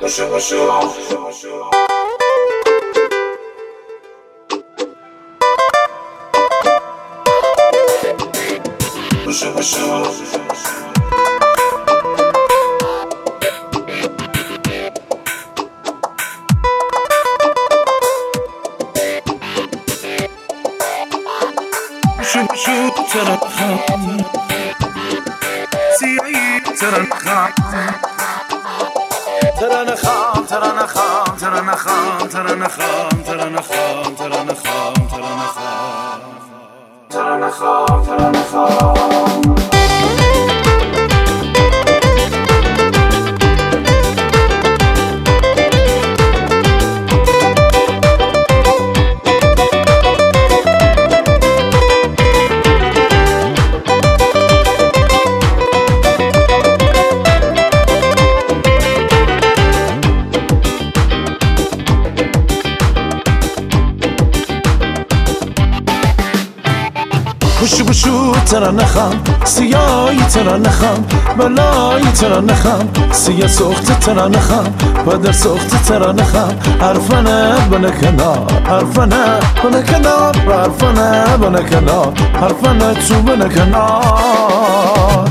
بشو ترنخم سیایی ترنخم بلایی ترنخم سیاه سخت ترنخم پدر سخت ترنخم حرفنه بنه کنار حرفنه بنه کنار حرفنه بنه کنار حرفنه تو بنه کنار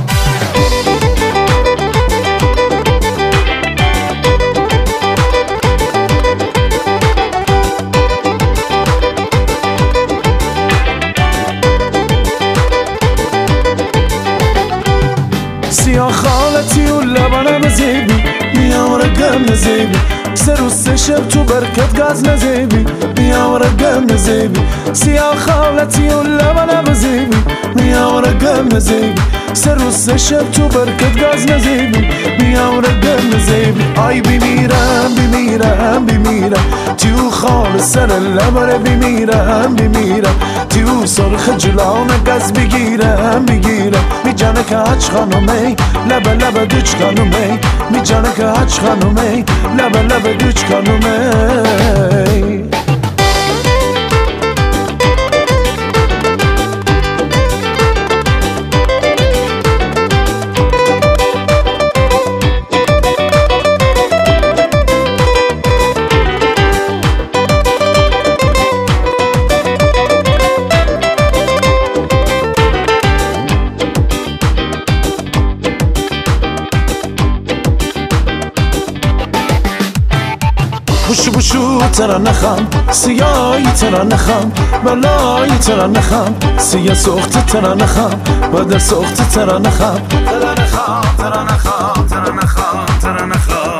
سیاه خالتی و لبانم زیبی میام رگم نزیبی سر و سه شب تو برکت گاز نزیبی میام رگم نزیبی سیاه خالتی و لبانم زیبی میام رگم نزیبی سر و سه شب تو برکت گاز نزیبی میام رگم نزیبی آی بیمیرم بیمیرم بیمیرم تیو خال سر لبره بیمیرم بیمیرم تیو سرخ جلام گز بگیرم بگیرم می جانه که هچ خانومی لبه لبه دوچ خانومی می جانه که هچ خانومی لبه لبه دوچ خانومی بشو ترنخم سیایی ترنخم بلایی ترنخم سیاه سخت ترنخم پدر سخت ترنخم ترنخم ترنخم ترنخم ترنخم